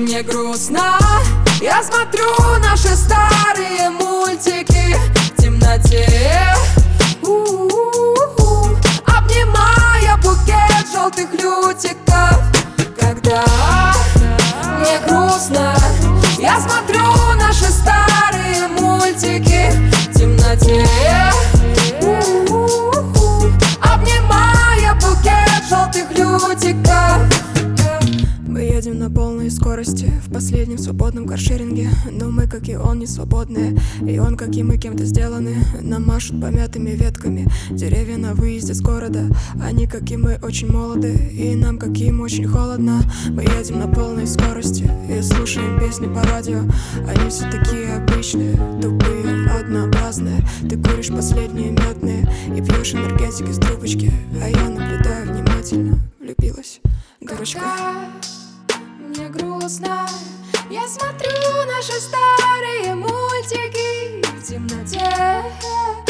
Мне грустно, я смотрю наши старые мультики в темноте, обнимая букет желтых лютиков. Когда мне грустно, я смотрю наши старые мультики в темноте, обнимая букет желтых лютиков. Мы едем на полной скорости в последнем свободном каршеринге, но мы, как и он, не свободные, и он, как и мы, кем-то сделаны. Нам машут помятыми ветками деревья на выезде с города. Они, как и мы, очень молоды, и нам, как и им, очень холодно. Мы едем на полной скорости и слушаем песни по радио. Они все такие обычные, тупые, однообразные. Ты куришь последние мятные и пьешь энергетик из трубочки, а я наблюдаю внимательно, влюбилась дурочка. Мне грустно, я смотрю наши старые мультики в темноте,